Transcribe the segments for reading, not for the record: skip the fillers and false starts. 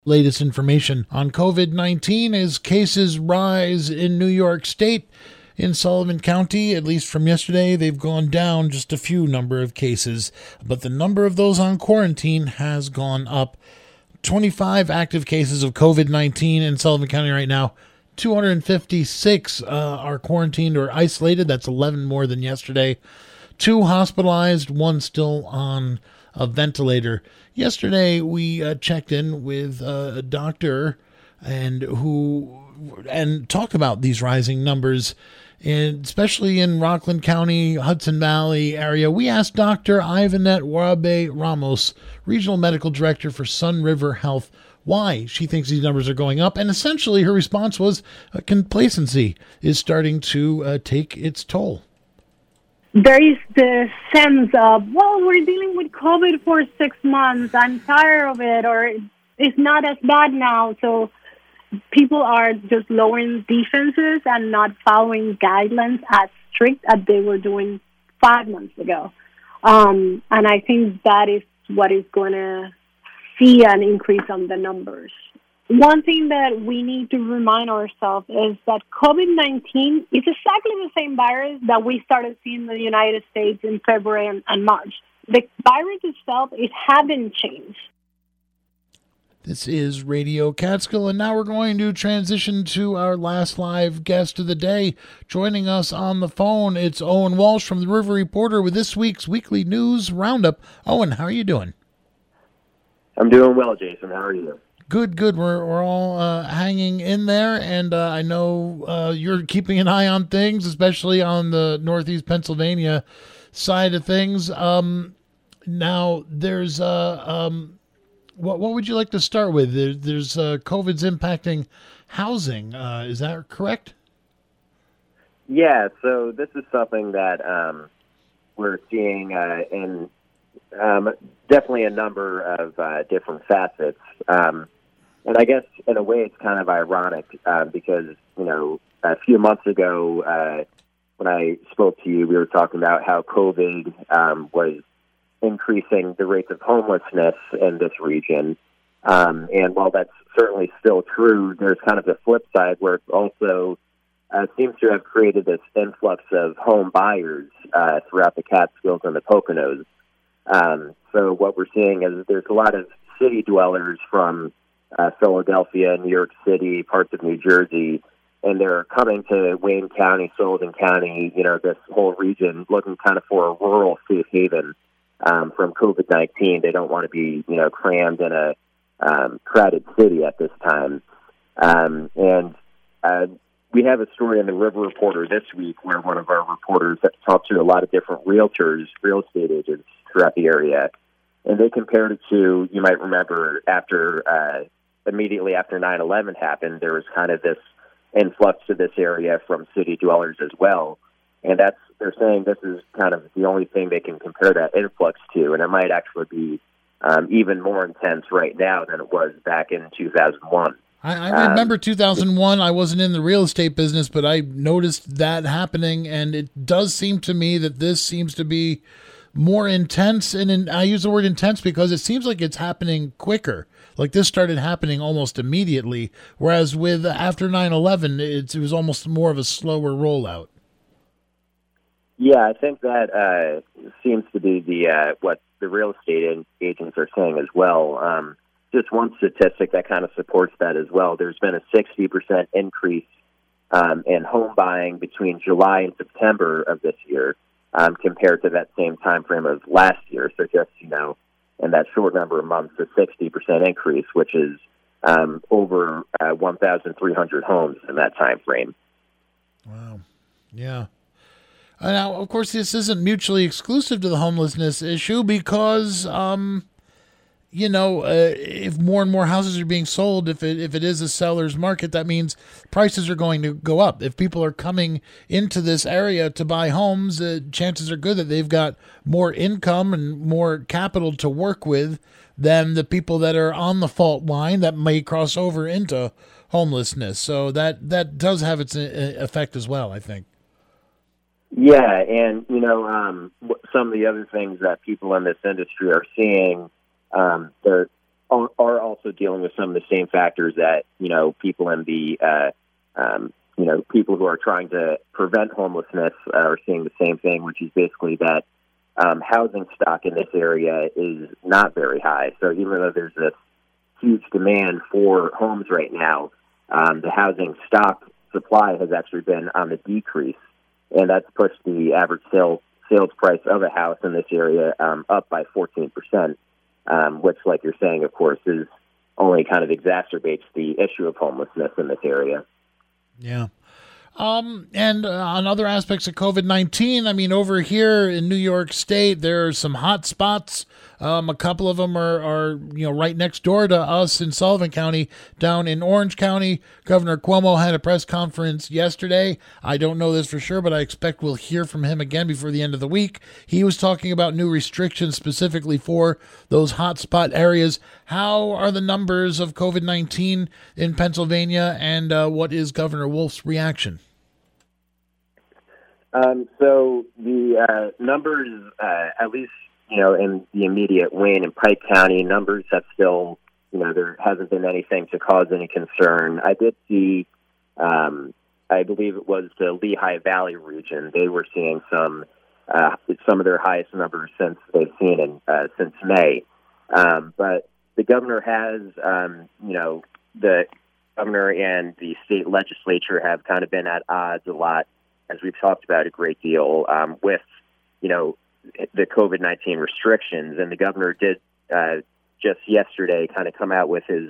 Latest information on COVID-19 as cases rise in New York State. In Sullivan County, at least from yesterday, they've gone down just a few number of cases, but the number of those on quarantine has gone up. 25 active cases of COVID-19 in Sullivan County right now. 256 are quarantined or isolated. That's 11 more than yesterday. 2 hospitalized, 1 still on a ventilator. Yesterday, we checked in with a doctor and talked about these rising numbers, and especially in Rockland County, Hudson Valley area. We asked Dr. Ivanette Warabe Ramos, Regional Medical Director for Sun River Health, why she thinks these numbers are going up. And essentially, her response was complacency is starting to take its toll. There is the sense of, well, we're dealing with COVID for 6 months. I'm tired of it, or it's not as bad now. So people are just lowering defenses and not following guidelines as strict as they were doing 5 months ago. And I think that is what is going to see an increase on the numbers. One thing that we need to remind ourselves is that COVID-19 is exactly the same virus that we started seeing in the United States in February and March. The virus itself, it hasn't changed. This is Radio Catskill, and now we're going to transition to our last live guest of the day. Joining us on the phone, it's Owen Walsh from the River Reporter with this week's weekly news roundup. Owen, how are you doing? I'm doing well, Jason. How are you? Good. We're all hanging in there, and I know you're keeping an eye on things, especially on the Northeast Pennsylvania side of things. Now, there's what would you like to start with? There's COVID's impacting housing. Is that correct? Yeah. So this is something that we're seeing in definitely a number of different facets. And I guess in a way it's kind of ironic because, you know, a few months ago when I spoke to you, we were talking about how COVID was increasing the rates of homelessness in this region. And while that's certainly still true, there's kind of the flip side where it also seems to have created this influx of home buyers throughout the Catskills and the Poconos. So what we're seeing is there's a lot of city dwellers from Philadelphia, New York City, parts of New Jersey, and they're coming to Wayne County, Sullivan County, you know, this whole region, looking kind of for a rural safe haven from COVID-19. They don't want to be, you know, crammed in a crowded city at this time. And we have a story in the River Reporter this week where one of our reporters talked to a lot of different realtors, real estate agents throughout the area, and they compared it to, you might remember, after immediately after 9/11 happened, there was kind of this influx to this area from city dwellers as well. And they're saying this is kind of the only thing they can compare that influx to, and it might actually be even more intense right now than it was back in 2001. I remember 2001. I wasn't in the real estate business, but I noticed that happening, and it does seem to me that this seems to be more intense. And I use the word intense because it seems like it's happening quicker. Like this started happening almost immediately, whereas with after 9/11, it was almost more of a slower rollout. Yeah, I think that seems to be the what the real estate agents are saying as well. Just one statistic that kind of supports that as well. There's been a 60% increase in home buying between July and September of this year compared to that same time frame of last year. So just, you know, in that short number of months, a 60% increase, which is over 1,300 homes in that time frame. Wow. Yeah. Now, of course, this isn't mutually exclusive to the homelessness issue because, you know, if more and more houses are being sold, if it is a seller's market, that means prices are going to go up. If people are coming into this area to buy homes, chances are good that they've got more income and more capital to work with than the people that are on the fault line that may cross over into homelessness. So that does have its effect as well, I think. Yeah, and, you know, some of the other things that people in this industry are seeing, they're are also dealing with some of the same factors that, people in the, people who are trying to prevent homelessness are seeing the same thing, which is basically that housing stock in this area is not very high. So even though there's this huge demand for homes right now, the housing stock supply has actually been on the decrease, and that's pushed the average sales price of a house in this area up by 14%, which, like you're saying, of course, is only kind of exacerbates the issue of homelessness in this area. Yeah. And on other aspects of COVID-19, I mean, over here in New York State, there are some hot spots. A couple of them are right next door to us in Sullivan County. Down in Orange County, Governor Cuomo had a press conference yesterday. I don't know this for sure, but I expect we'll hear from him again before the end of the week. He was talking about new restrictions specifically for those hotspot areas. How are the numbers of COVID-19 in Pennsylvania, and what is Governor Wolf's reaction? So the numbers, at least, in the immediate Wayne and Pike County, numbers have still, there hasn't been anything to cause any concern. I did see, I believe it was the Lehigh Valley region. They were seeing some of their highest numbers since they've seen since May. But the governor has, the governor and the state legislature have kind of been at odds a lot, as we've talked about a great deal, with, the COVID-19 restrictions. And the governor did just yesterday kind of come out with his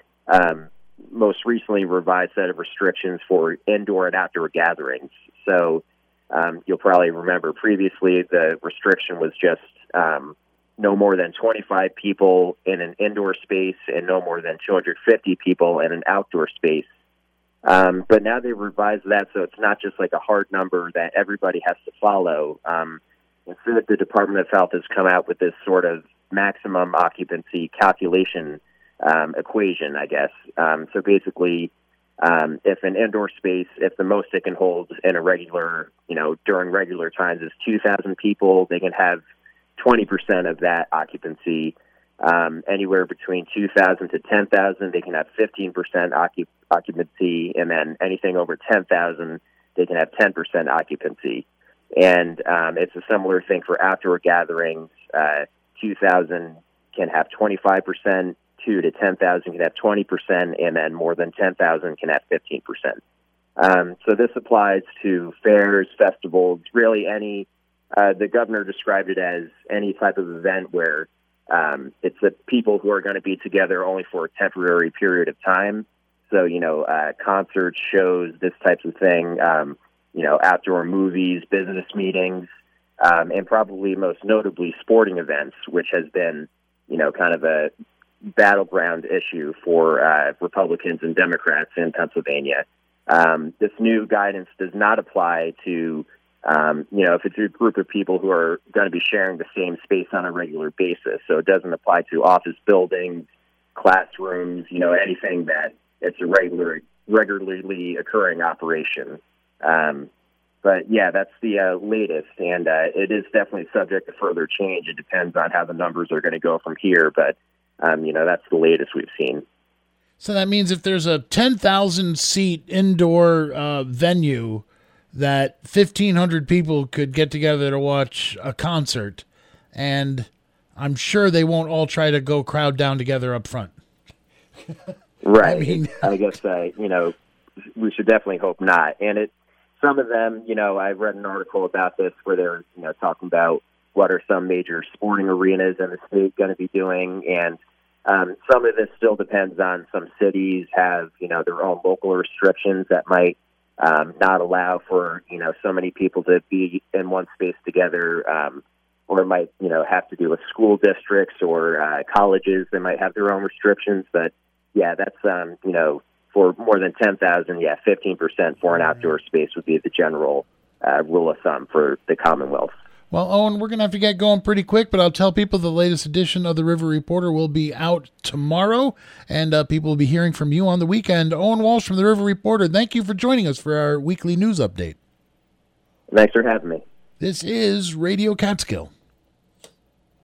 most recently revised set of restrictions for indoor and outdoor gatherings. So you'll probably remember previously the restriction was just no more than 25 people in an indoor space and no more than 250 people in an outdoor space. But now they revised that, so it's not just like a hard number that everybody has to follow. Instead, the Department of Health has come out with this sort of maximum occupancy calculation equation, I guess. So basically, if an indoor space, if the most it can hold in a regular, during regular times is 2,000 people, they can have 20% of that occupancy. Anywhere between 2,000 to 10,000, they can have 15% occupancy, and then anything over 10,000, they can have 10% occupancy. And it's a similar thing for outdoor gatherings. 2,000 can have 25%, 2 to 10,000 can have 20%, and then more than 10,000 can have 15%. So this applies to fairs, festivals, really any. The governor described it as any type of event where it's the people who are going to be together only for a temporary period of time. So, concerts, shows, this type of thing, outdoor movies, business meetings, and probably most notably sporting events, which has been, kind of a battleground issue for Republicans and Democrats in Pennsylvania. This new guidance does not apply to if it's a group of people who are going to be sharing the same space on a regular basis. So it doesn't apply to office buildings, classrooms, anything that it's a regularly occurring operation. But yeah, that's the latest, and it is definitely subject to further change. It depends on how the numbers are going to go from here, but that's the latest we've seen. So that means if there's a 10,000 seat indoor venue, that 1,500 people could get together to watch a concert, and I'm sure they won't all try to go crowd down together up front. Right. I guess, we should definitely hope not. And some of them, I've read an article about this where they're, talking about what are some major sporting arenas in the state going to be doing. And some of this still depends on some cities have, their own local restrictions that might not allow for, so many people to be in one space together, or it might, have to do with school districts or colleges that might have their own restrictions. But yeah, that's, for more than 10,000, 15% for an outdoor space would be the general rule of thumb for the Commonwealth. Well, Owen, we're going to have to get going pretty quick, but I'll tell people the latest edition of the River Reporter will be out tomorrow, and people will be hearing from you on the weekend. Owen Walsh from the River Reporter, thank you for joining us for our weekly news update. Thanks for having me. This is Radio Catskill.